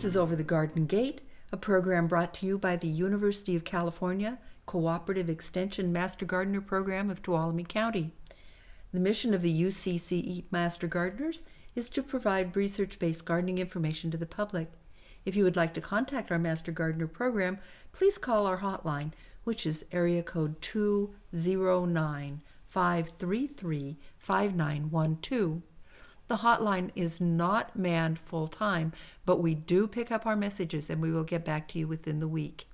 This is Over the Garden Gate, a program brought to you by the University of California Cooperative Extension Master Gardener Program of Tuolumne County. The mission of the UCCE Master Gardeners is to provide research-based gardening information to the public. If you would like to contact our Master Gardener program, please call our hotline, which is area code 209-533-5912. The hotline is not manned full-time, but we do pick up our messages and we will get back to you within the week.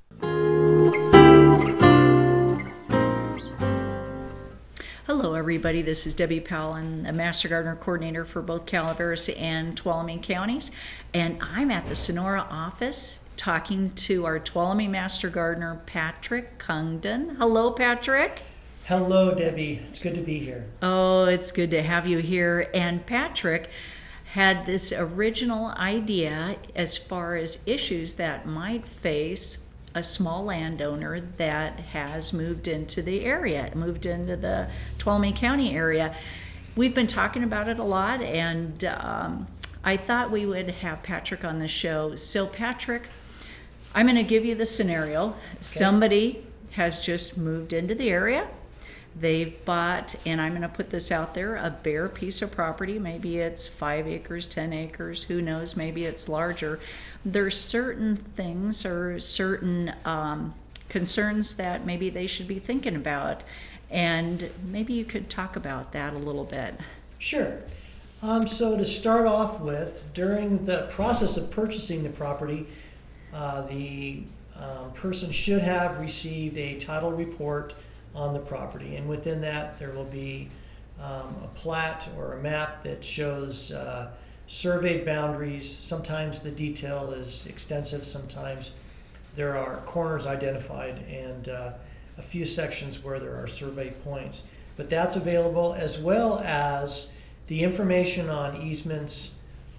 Hello everybody, this is Debbie Powell, a Master Gardener Coordinator for both Calaveras and Tuolumne counties, and I'm at the Sonora office talking to our Tuolumne Master Gardener, Patrick Congdon. Hello, Patrick. Hello, Debbie. It's good to be here. Oh, it's good to have you here. And Patrick had this original idea as far as issues that might face a small landowner that has moved into the area, moved into the Tuolumne County area. We've been talking about it a lot, and I thought we would have Patrick on the show. So, Patrick, I'm going to give you the scenario. Okay. Somebody has just moved into the area. They've bought, and I'm going to put this out there, a bare piece of property. Maybe it's 5 acres, 10 acres, who knows, maybe it's larger. There's certain things or certain concerns that maybe they should be thinking about. And maybe you could talk about that a little bit. Sure. So to start off with, during the process of purchasing the property, the person should have received a title report on the property, and within that there will be a plat or a map that shows surveyed boundaries. Sometimes the detail is extensive, sometimes there are corners identified, and a few sections where there are survey points. But that's available, as well as the information on easements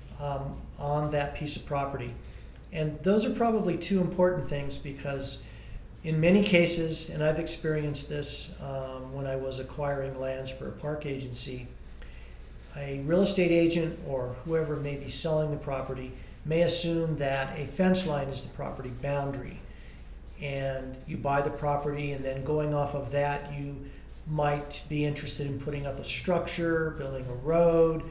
on that piece of property. And those are probably two important things, because in many cases, and I've experienced this when I was acquiring lands for a park agency, a real estate agent or whoever may be selling the property may assume that a fence line is the property boundary. And you buy the property, and then going off of that, you might be interested in putting up a structure, building a road,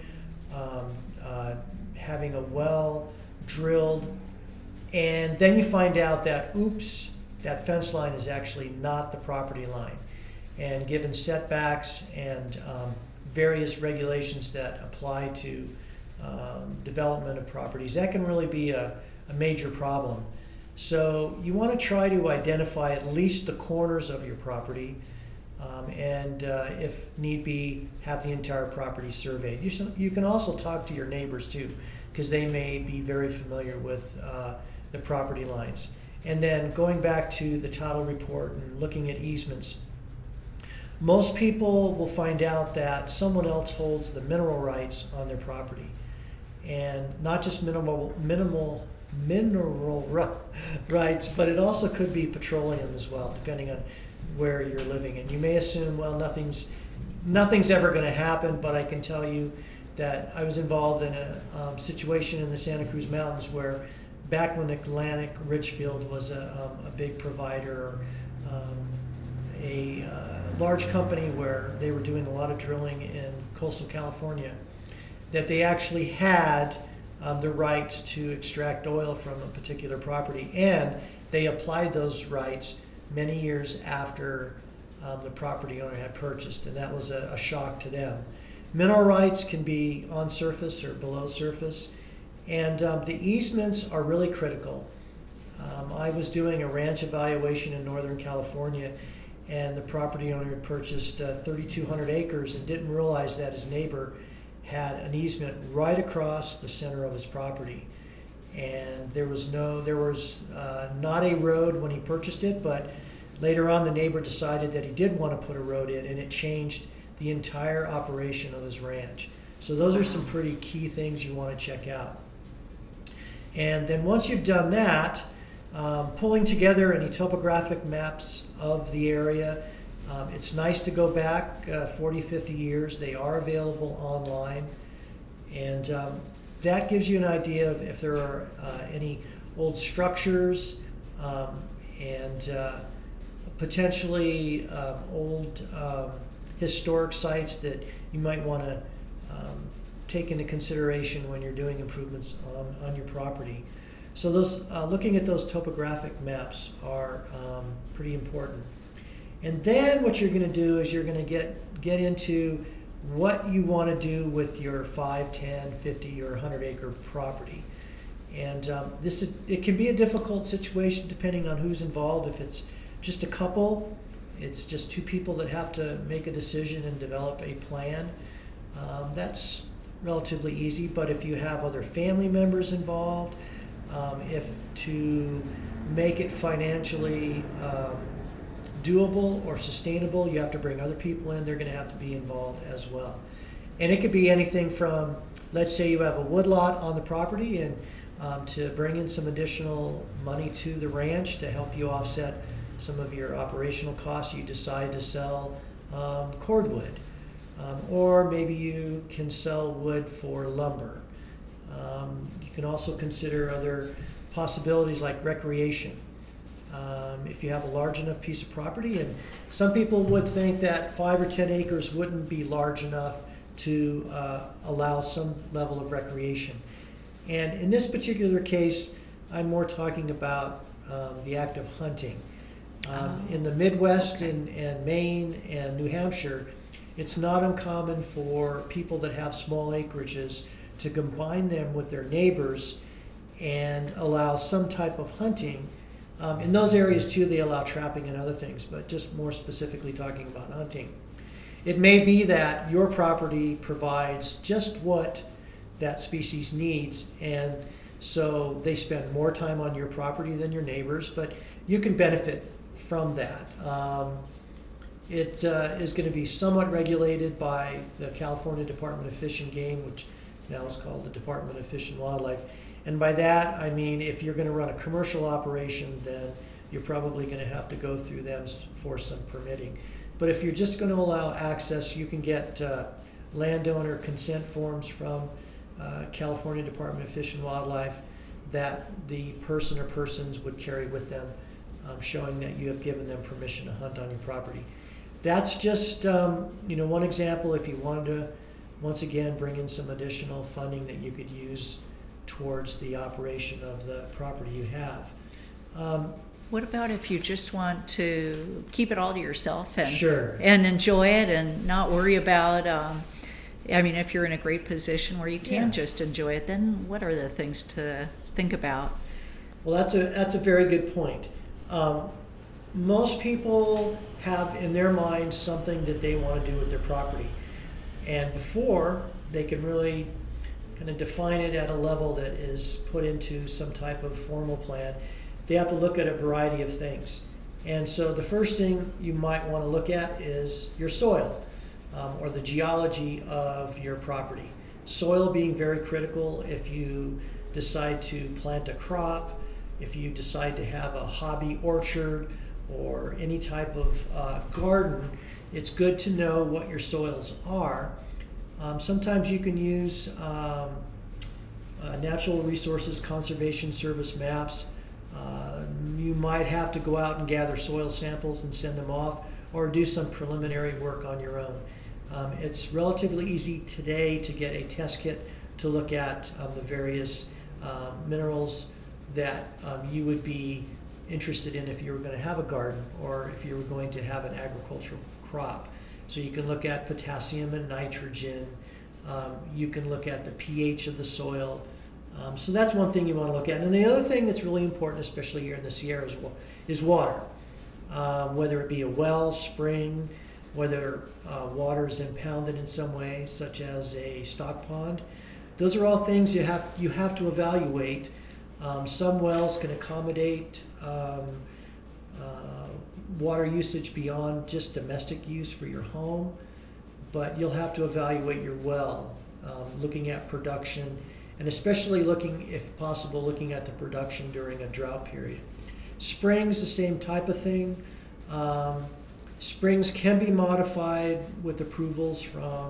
having a well drilled, and then you find out that, oops, that fence line is actually not the property line. And given setbacks and various regulations that apply to development of properties, that can really be a major problem. So you want to try to identify at least the corners of your property, and if need be, have the entire property surveyed. You can also talk to your neighbors too, because they may be very familiar with the property lines. And then going back to the title report and looking at easements, most people will find out that someone else holds the mineral rights on their property. And not just mineral rights, but it also could be petroleum as well, depending on where you're living. And you may assume, well, nothing's ever going to happen, but I can tell you that I was involved in a situation in the Santa Cruz Mountains where back when Atlantic Richfield was a big provider, a large company where they were doing a lot of drilling in coastal California, that they actually had the rights to extract oil from a particular property, and they applied those rights many years after the property owner had purchased, and that was a shock to them. Mineral rights can be on surface or below surface. And the easements are really critical. I was doing a ranch evaluation in Northern California, and the property owner had purchased 3,200 acres and didn't realize that his neighbor had an easement right across the center of his property. And there was not a road when he purchased it, but later on the neighbor decided that he did want to put a road in, and it changed the entire operation of his ranch. So those are some pretty key things you want to check out. And then once you've done that, pulling together any topographic maps of the area. It's nice to go back 40, 50 years. They are available online. And that gives you an idea of if there are any old structures and potentially old historic sites that you might want to take into consideration when you're doing improvements on your property. So those looking at those topographic maps are pretty important. And then what you're going to do is you're going to get into what you want to do with your 5, 10, 50, or 100 acre property. And it can be a difficult situation depending on who's involved. If it's just a couple, it's just two people that have to make a decision and develop a plan. That's relatively easy, but if you have other family members involved, if to make it financially doable or sustainable, you have to bring other people in. They're going to have to be involved as well. And it could be anything from, let's say you have a woodlot on the property, and to bring in some additional money to the ranch to help you offset some of your operational costs, you decide to sell cordwood. Or maybe you can sell wood for lumber. You can also consider other possibilities like recreation. If you have a large enough piece of property, and some people would think that 5 or 10 acres wouldn't be large enough to allow some level of recreation. And in this particular case, I'm more talking about the act of hunting. In the Midwest and Maine and New Hampshire, it's not uncommon for people that have small acreages to combine them with their neighbors and allow some type of hunting. In those areas too, they allow trapping and other things, but just more specifically talking about hunting. It may be that your property provides just what that species needs, and so they spend more time on your property than your neighbors, but you can benefit from that. It is going to be somewhat regulated by the California Department of Fish and Game, which now is called the Department of Fish and Wildlife. And by that, I mean if you're going to run a commercial operation, then you're probably going to have to go through them for some permitting. But if you're just going to allow access, you can get landowner consent forms from California Department of Fish and Wildlife that the person or persons would carry with them, showing that you have given them permission to hunt on your property. That's just one example if you wanted to, once again, bring in some additional funding that you could use towards the operation of the property you have. What about if you just want to keep it all to yourself and Sure. and enjoy it and not worry about? If you're in a great position where you can just enjoy it, then what are the things to think about? Well, that's a very good point. Most people have in their mind something that they want to do with their property, and before they can really kind of define it at a level that is put into some type of formal plan, they have to look at a variety of things. And so the first thing you might want to look at is your soil, or the geology of your property. Soil being very critical if you decide to plant a crop, if you decide to have a hobby orchard or any type of garden. It's good to know what your soils are. Sometimes you can use Natural Resources Conservation Service maps. You might have to go out and gather soil samples and send them off, or do some preliminary work on your own. It's relatively easy today to get a test kit to look at the various minerals that you would be interested in if you were going to have a garden or if you were going to have an agricultural crop. So you can look at potassium and nitrogen. You can look at the pH of the soil. So that's one thing you want to look at. And the other thing that's really important, especially here in the Sierras, is water. Whether it be a well, spring, whether water is impounded in some way, such as a stock pond. Those are all things you have to evaluate. Some wells can accommodate water usage beyond just domestic use for your home, but you'll have to evaluate your well, looking at production, and especially looking, if possible, looking at the production during a drought period. Springs, the same type of thing. Springs can be modified with approvals from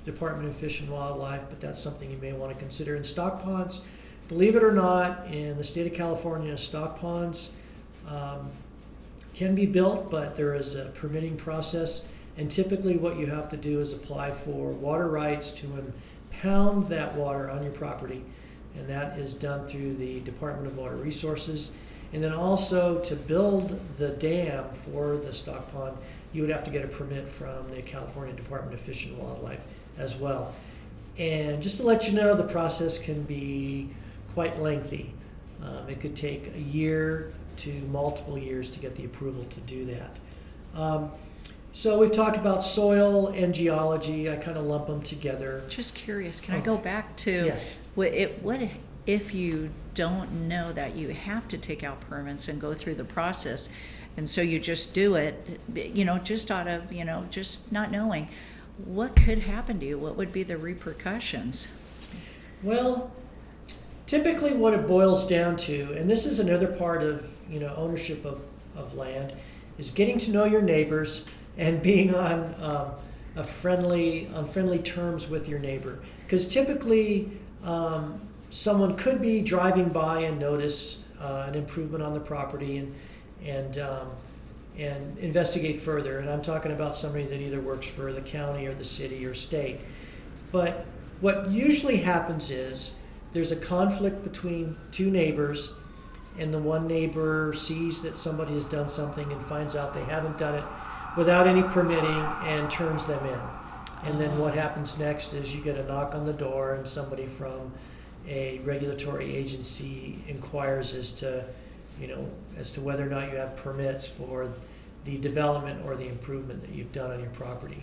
Department of Fish and Wildlife, but that's something you may want to consider. And stock ponds, believe it or not, in the state of California, stock ponds can be built, but there is a permitting process. And typically what you have to do is apply for water rights to impound that water on your property. And that is done through the Department of Water Resources. And then also to build the dam for the stock pond, you would have to get a permit from the California Department of Fish and Wildlife as well. And just to let you know, the process can be quite lengthy. It could take a year to multiple years to get the approval to do that. So we've talked about soil and geology. I kind of lump them together. Just curious, can I go back to Yes. what if you don't know that you have to take out permits and go through the process, and so you just do it, just out of, just not knowing, what could happen to you? What would be the repercussions? Well, typically what it boils down to, and this is another part of ownership of land, is getting to know your neighbors and being on friendly terms with your neighbor. Because typically someone could be driving by and notice an improvement on the property and investigate further. And I'm talking about somebody that either works for the county or the city or state. But what usually happens is there's a conflict between two neighbors, and the one neighbor sees that somebody has done something and finds out they haven't done it without any permitting and turns them in. And then what happens next is you get a knock on the door and somebody from a regulatory agency inquires as to whether or not you have permits for the development or the improvement that you've done on your property.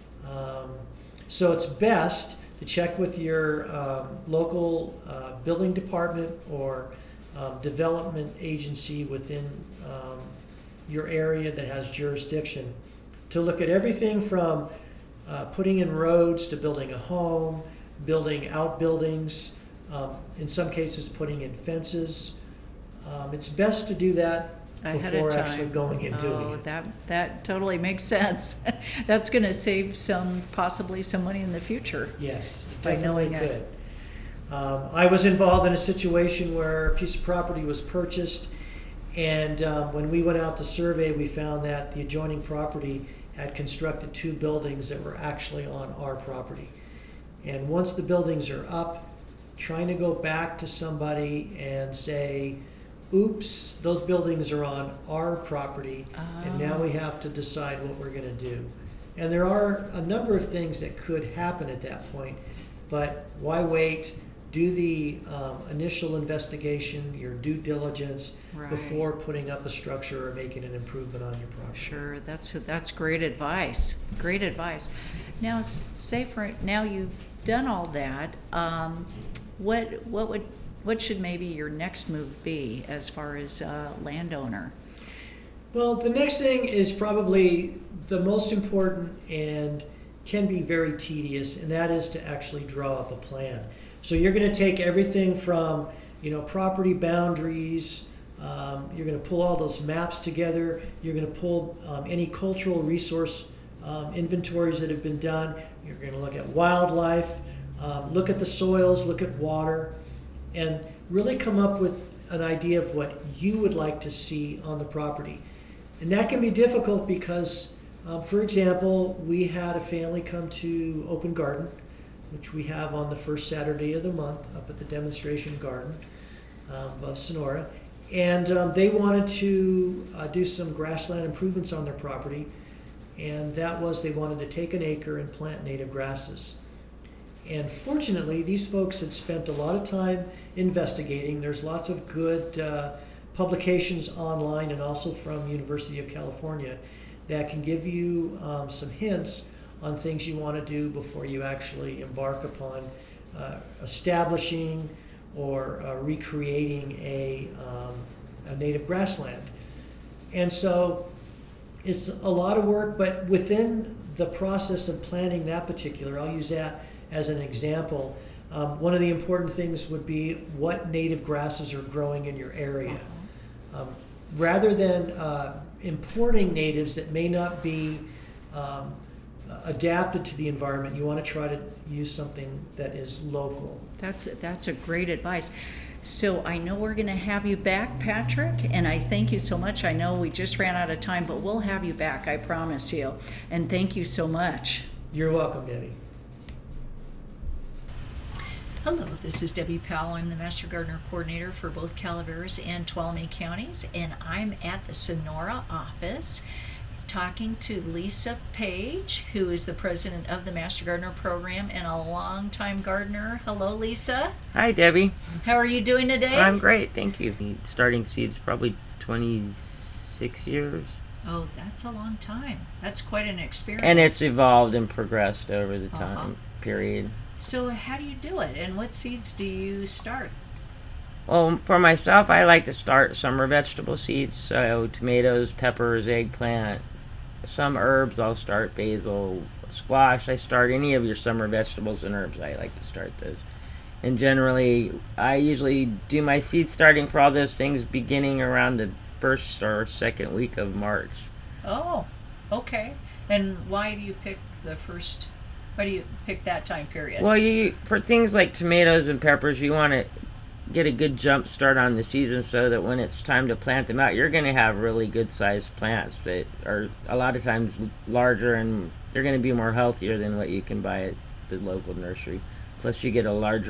So it's best to check with your local building department or development agency within your area that has jurisdiction to look at everything from putting in roads to building a home, building outbuildings, in some cases putting in fences. It's best to do that Ahead before of time. actually going and doing it. That totally makes sense. That's going to save possibly some money in the future. Yes, it By definitely knowing could. I was involved in a situation where a piece of property was purchased, and when we went out to survey, we found that the adjoining property had constructed two buildings that were actually on our property. And once the buildings are up, trying to go back to somebody and say, oops, those buildings are on our property, and now we have to decide what we're going to do. And there are a number of things that could happen at that point, but why wait? Do the initial investigation, your due diligence, Right. before putting up a structure or making an improvement on your property. Sure, that's great advice. Great advice. Now, say for now you've done all that. What should maybe your next move be as far as landowner? Well, the next thing is probably the most important and can be very tedious, and that is to actually draw up a plan. So you're going to take everything from, property boundaries. You're going to pull all those maps together. You're going to pull any cultural resource inventories that have been done. You're going to look at wildlife, look at the soils, look at water, and really come up with an idea of what you would like to see on the property. And that can be difficult because, for example, we had a family come to Open Garden, which we have on the first Saturday of the month up at the demonstration garden of Sonora. And they wanted to do some grassland improvements on their property. And that was, they wanted to take an acre and plant native grasses. And fortunately, these folks had spent a lot of time investigating. There's lots of good publications online and also from University of California that can give you some hints on things you want to do before you actually embark upon establishing or recreating a native grassland. And so it's a lot of work, but within the process of planning that particular, I'll use that as an example. One of the important things would be what native grasses are growing in your area. Rather than importing natives that may not be adapted to the environment. You want to try to use something that is local. That's a great advice. So I know we're going to have you back, Patrick, and I thank you so much. I know we just ran out of time, but we'll have you back, I promise you. And thank you so much. You're welcome, Debbie. Hello, this is Debbie Powell. I'm the Master Gardener Coordinator for both Calaveras and Tuolumne counties, and I'm at the Sonora office talking to Lisa Page, who is the president of the Master Gardener program and a longtime gardener. Hello, Lisa. Hi, Debbie. How are you doing today? I'm great, thank you. Starting seeds probably 26 years. Oh, that's a long time. That's quite an experience. And it's evolved and progressed over the time period. So how do you do it, and what seeds do you start? Well, for myself, I like to start summer vegetable seeds, so tomatoes, peppers, eggplant. Some herbs, I'll start basil, squash. I start any of your summer vegetables and herbs. I like to start those. And generally, I usually do my seed starting for all those things beginning around the first or second week of March. Oh, okay. And why do you pick that time period? Well, for things like tomatoes and peppers, you want to get a good jump start on the season so that when it's time to plant them out, you're going to have really good sized plants that are a lot of times larger, and they're going to be more healthier than what you can buy at the local nursery. Plus you get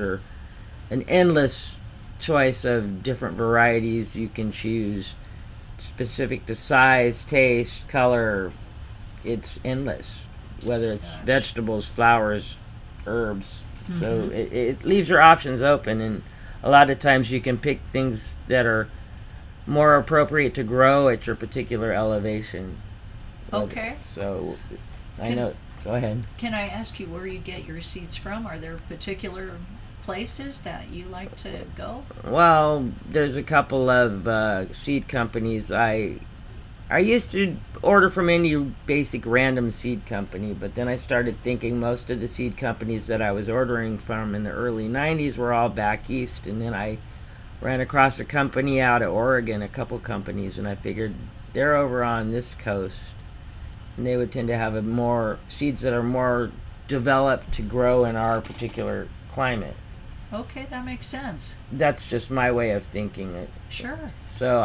an endless choice of different varieties you can choose specific to size, taste, color. It's endless, whether it's vegetables, flowers, herbs. So it leaves your options open, and a lot of times you can pick things that are more appropriate to grow at your particular elevation. Okay. So, go ahead. Can I ask you where you get your seeds from? Are there particular places that you like to go? Well, there's a couple of seed companies. I used to order from any basic random seed company, but then I started thinking most of the seed companies that I was ordering from in the early 90s were all back east, and then I ran across a company out of Oregon, a couple companies, and I figured they're over on this coast, and they would tend to have more seeds that are more developed to grow in our particular climate. Okay, that makes sense. That's just my way of thinking it. Sure. So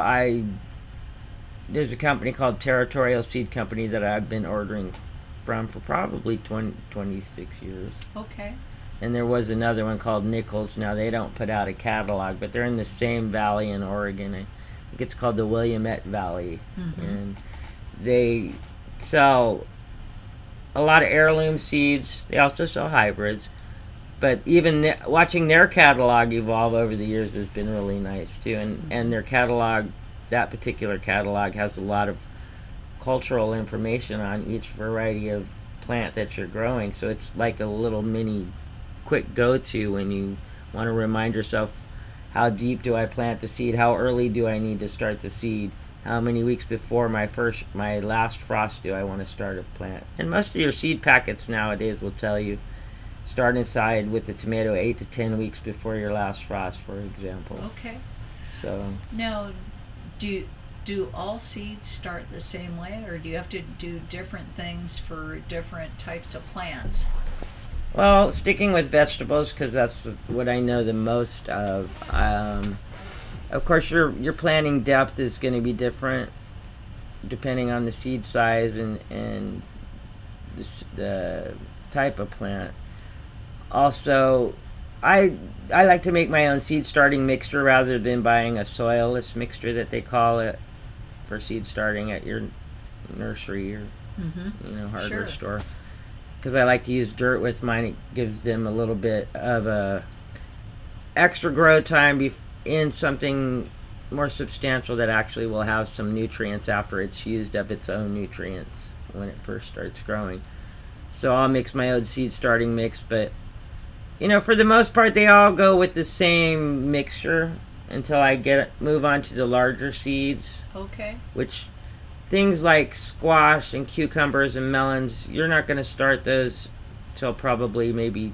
there's a company called Territorial Seed Company that I've been ordering from for probably 26 years. Okay. And there was another one called Nichols. Now, they don't put out a catalog, but they're in the same valley in Oregon. I think it's called the Willamette Valley. And they sell a lot of heirloom seeds. They also sell hybrids. But even watching their catalog evolve over the years has been really nice, too. And their catalog, that particular catalog, has a lot of cultural information on each variety of plant that you're growing. So it's like a little mini quick go-to when you want to remind yourself, how deep do I plant the seed? How early do I need to start the seed? How many weeks before my last frost do I want to start a plant? And most of your seed packets nowadays will tell you, start inside with the tomato 8 to 10 weeks before your last frost, for example. Okay. So now, do all seeds start the same way, or do you have to do different things for different types of plants? Well, sticking with vegetables, because that's what I know the most of. Of course, your planting depth is going to be different depending on the seed size and the type of plant. Also, I like to make my own seed starting mixture rather than buying a soilless mixture that they call it for seed starting at your nursery or hardware store. Because I like to use dirt with mine. It gives them a little bit of a extra grow time in something more substantial that actually will have some nutrients after it's used up its own nutrients when it first starts growing. So I'll mix my own seed starting mix, but for the most part, they all go with the same mixture until I move on to the larger seeds. Okay. Which things like squash and cucumbers and melons, you're not going to start those till probably maybe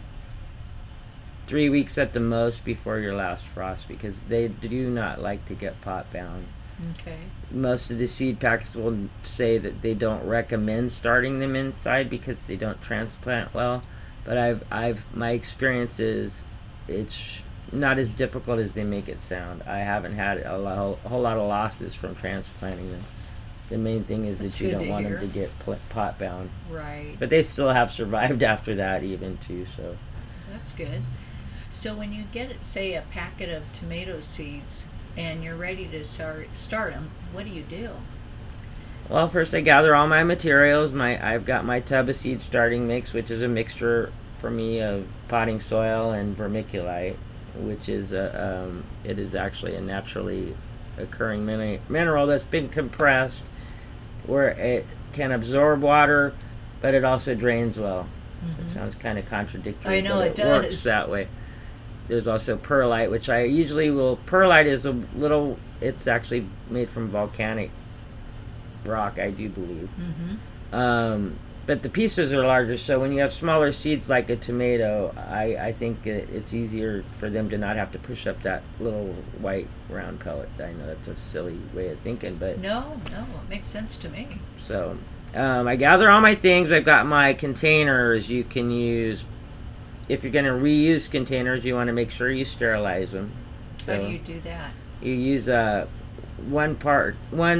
3 weeks at the most before your last frost, because they do not like to get pot bound. Okay. Most of the seed packets will say that they don't recommend starting them inside because they don't transplant well. But my experience is it's not as difficult as they make it sound. I haven't had a whole lot of losses from transplanting them. The main thing is That's that you good don't to want hear. them to get pot bound. Right. But they still have survived after that even too. So That's good. So when you get, say, a packet of tomato seeds and you're ready to start them, what do you do? well, first I gather all my materials. I've got my tub of seed starting mix, which is a mixture for me of potting soil and vermiculite, which is it is actually a naturally occurring mineral that's been compressed, where it can absorb water, but it also drains well. It sounds kind of contradictory. I know, but it does. works that way. There's also perlite, which I usually will. Perlite is a little. It's actually made from volcanic rock, I do believe. But the pieces are larger, so when you have smaller seeds like a tomato, I think it's easier for them to not have to push up that little white round pellet. I know that's a silly way of thinking, but No, it makes sense to me. so I gather all my things. I've got my containers. You can use, if you're going to reuse containers, you want to make sure you sterilize them. How do you do that? You use 1 part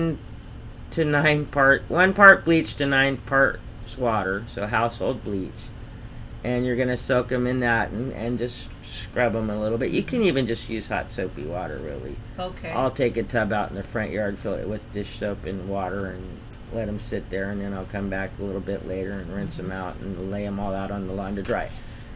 bleach to 9 parts water, so household bleach, and you're gonna soak them in that and just scrub them a little bit. You can even just use hot soapy water, really. Okay. I'll take a tub out in the front yard, fill it with dish soap and water, and let them sit there, and then I'll come back a little bit later and rinse them out and lay them all out on the lawn to dry.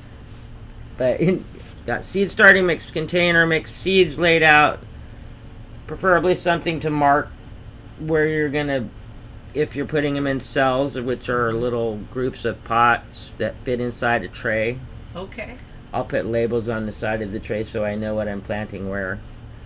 But got seed starting mix, container mix, seeds laid out, preferably something to mark where you're gonna, if you're putting them in cells, which are little groups of pots that fit inside a tray. Okay. I'll put labels on the side of the tray so I know what I'm planting where.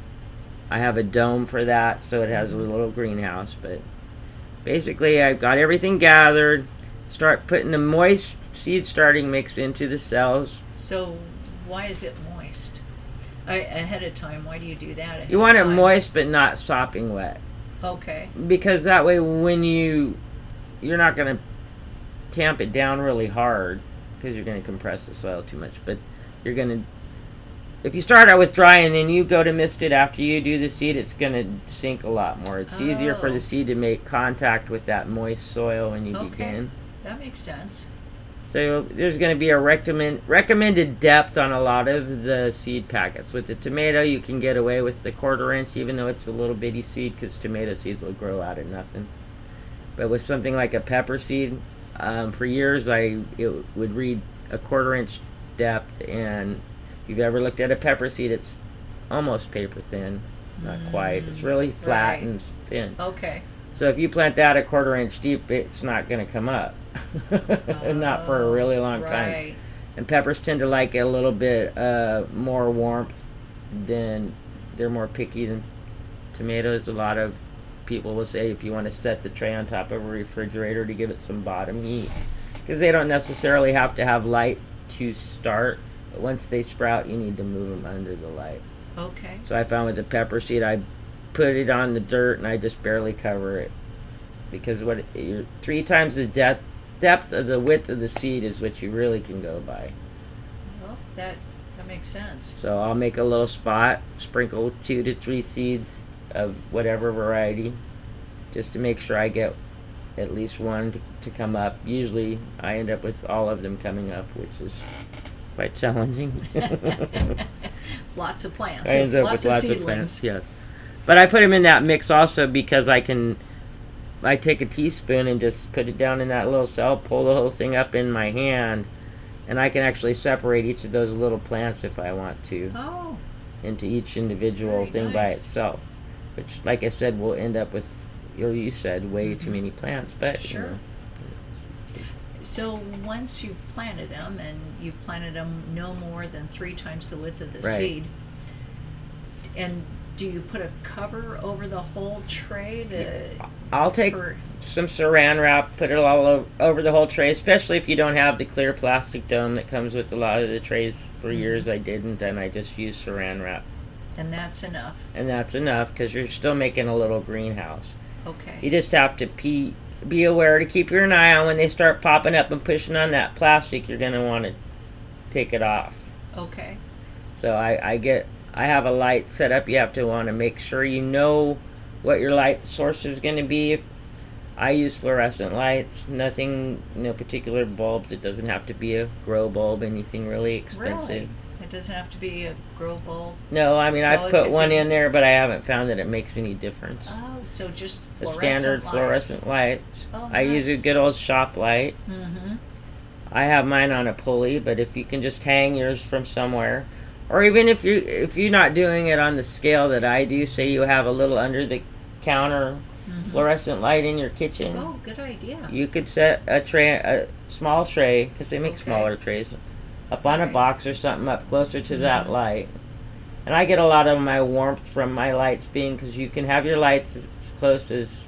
I have a dome for that, so it has a little greenhouse. But basically, I've got everything gathered. Start putting the moist seed starting mix into the cells. So why is it moist? Ahead of time, why do you do that? ahead You of want it time? moist but not sopping wet. Okay. Because that way when you're not going to tamp it down really hard because you're going to compress the soil too much, but you're going to, if you start out with dry and then you go to mist it after you do the seed, it's going to sink a lot more. It's easier for Oh. the seed to make contact with that moist soil when you Okay. begin. That makes sense. So there's going to be a recommended depth on a lot of the seed packets. With the tomato, you can get away with the 1/4 inch, even though it's a little bitty seed, because tomato seeds will grow out of nothing. But with something like a pepper seed, for years it would read a 1/4 inch depth, and if you've ever looked at a pepper seed, it's almost paper thin, not quite. It's really flat Right. and thin. Okay. So if you plant that a 1/4 inch deep, it's not going to come up. Not for a really long time. Right. And peppers tend to like a little bit more warmth than, they're more picky than tomatoes. A lot of people will say if you want to set the tray on top of a refrigerator to give it some bottom heat, because they don't necessarily have to have light to start, but once they sprout you need to move them under the light. Okay. So I found with the pepper seed, I put it on the dirt and I just barely cover it, because what you're 3 times the depth of the width of the seed is what you really can go by. Well, that makes sense. So I'll make a little spot, sprinkle 2 to 3 seeds of whatever variety, just to make sure I get at least one to come up. Usually I end up with all of them coming up, which is quite challenging. Lots of plants. I end up lots with lots seedlings. of plants, yes. But I put them in that mix also because I take a teaspoon and just put it down in that little cell, pull the whole thing up in my hand, and I can actually separate each of those little plants if I want to Oh, into each individual Very thing by nice. itself, which, like I said, will end up with, you said, way too many plants, but Sure. you know. so once you've planted them, and you've planted them no more than 3 times the width of the Right. seed, and do you put a cover over the whole tray to? I'll take for- some saran wrap, put it all over the whole tray, especially if you don't have the clear plastic dome that comes with a lot of the trays. For years I didn't, and I just used saran wrap. And that's enough. And that's enough because you're still making a little greenhouse. You Okay. just have to be aware to keep your eye on when they start popping up and pushing on that plastic. You're going to want to take it off. Okay. So I have a light set up. You have to want to make sure you know what your light source is going to be. I use fluorescent lights, nothing, no particular bulbs. It doesn't have to be a grow bulb, anything really expensive. Really? It doesn't have to be a grow bulb. No, I mean, So I've it put could one be- in there, but I haven't found that it makes any difference. Oh, so just The fluorescent standard lights. fluorescent lights. Oh, I use a nice. good old shop light. Mm-hmm. I have mine on a pulley, but if you can just hang yours from somewhere, or even if you're not doing it on the scale that I do, say you have a little under the counter fluorescent light in your kitchen, Oh, good idea. you could set a small tray, because they make Okay. smaller trays, up on a Right. box or something up closer to that light. And I get a lot of my warmth from my lights being, because you can have your lights as close as,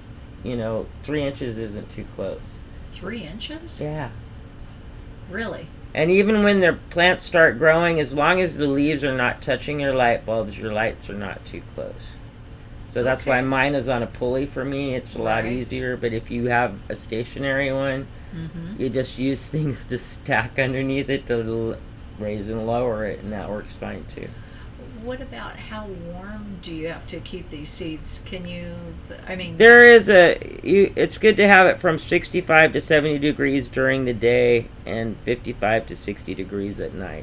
3 inches isn't too close. 3 inches? Yeah. Really? And even when their plants start growing, as long as the leaves are not touching your light bulbs, your lights are not too close. So that's why Okay. mine is on a pulley for me. It's a lot Right. easier. But if you have a stationary one, Mm-hmm. you just use things to stack underneath it to raise and lower it, and that works fine too. What about how warm do you have to keep these seeds? Can you, I mean, There is it's good to have it from 65 to 70 degrees during the day and 55 to 60 degrees at night.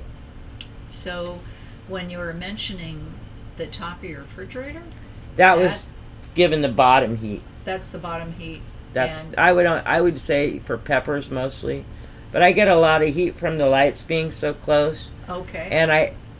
so when you were mentioning the top of your refrigerator, That was given the bottom heat. that's the bottom heat. That's and, I would say for peppers mostly, but I get a lot of heat from the lights being so close, okay. and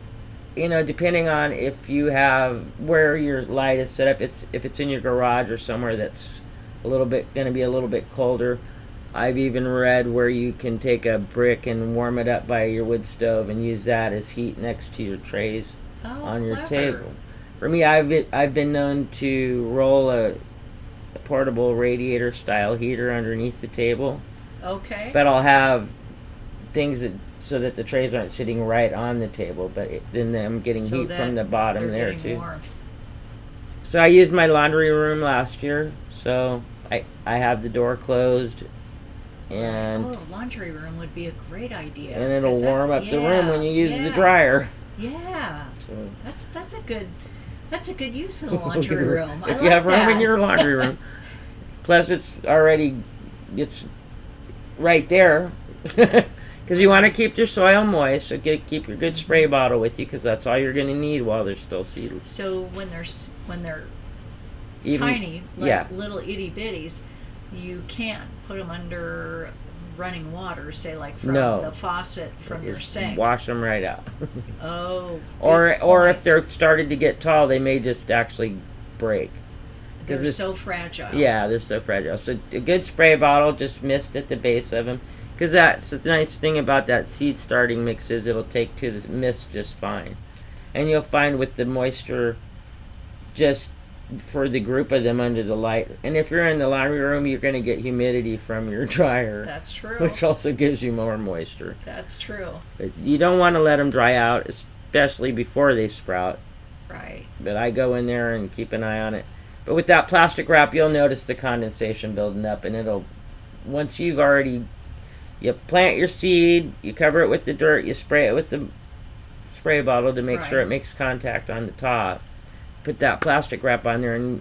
depending on if you have where your light is set up, if it's in your garage or somewhere that's going to be a little bit colder. I've even read where you can take a brick and warm it up by your wood stove and use that as heat next to your trays oh, on your clever. table. For me, I've been known to roll a portable radiator style heater underneath the table, Okay. but I'll have things so that the trays aren't sitting right on the table, but then I'm getting So heat that from the bottom they're there getting too. warmth. So I used my laundry room last year, so I have the door closed, and oh, laundry room would be a great idea. and it'll Is that- warm up the room when you use the yeah, dryer. Yeah, So that's a good use of the laundry room. I if you like have room in that. your laundry room. Plus, it's right there. Because you want to keep your soil moist, so keep your good spray bottle with you, because that's all you're going to need while they're still seedless. So when they're Even- tiny, like yeah. little itty bitties, you can't put them under running water, say like from No. the faucet from your Just sink. wash them right out. Oh, or good if point. they're started to get tall, they may just actually break. they're 'cause it's- so fragile. Yeah, they're so fragile. So a good spray bottle, just mist at the base of them. Because that's the nice thing about that seed starting mix is it'll take to the mist just fine. And you'll find with the moisture, just for the group of them under the light. And if you're in the laundry room, you're going to get humidity from your dryer, That's true. which also gives you more moisture. That's true. But you don't want to let them dry out, especially before they sprout. Right. But I go in there and keep an eye on it. But with that plastic wrap, you'll notice the condensation building up, and once you plant your seed, you cover it with the dirt, you spray it with the spray bottle to make sure Right. it makes contact on the top. Put that plastic wrap on there, and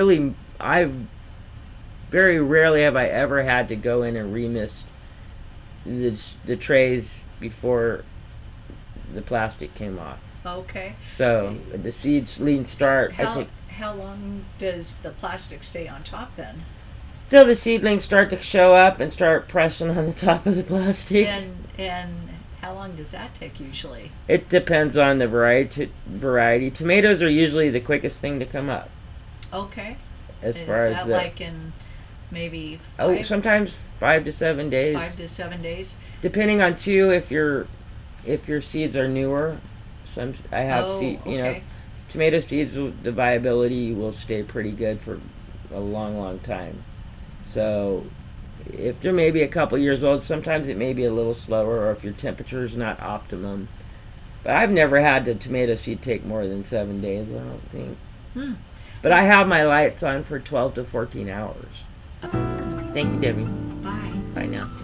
very rarely have I ever had to go in and remist the trays before the plastic came off. Okay. So the seeds lean start. How long does the plastic stay on top then? Till the seedlings start to show up and start pressing on the top of the plastic. And how long does that take usually? It depends on the variety. Tomatoes are usually the quickest thing to come up. Okay. As Is far as that the like in maybe sometimes 5 to 7 days, 5 to 7 days? depending on too if your seeds are newer. I have okay. tomato seeds. The viability will stay pretty good for a long time. So if they're maybe a couple years old, sometimes it may be a little slower, or if your temperature is not optimum, But I've never had the tomato seed take more than 7 days, I don't think. Hmm. But I have my lights on for 12 to 14 hours. Thank you, Debbie. Bye. Bye now.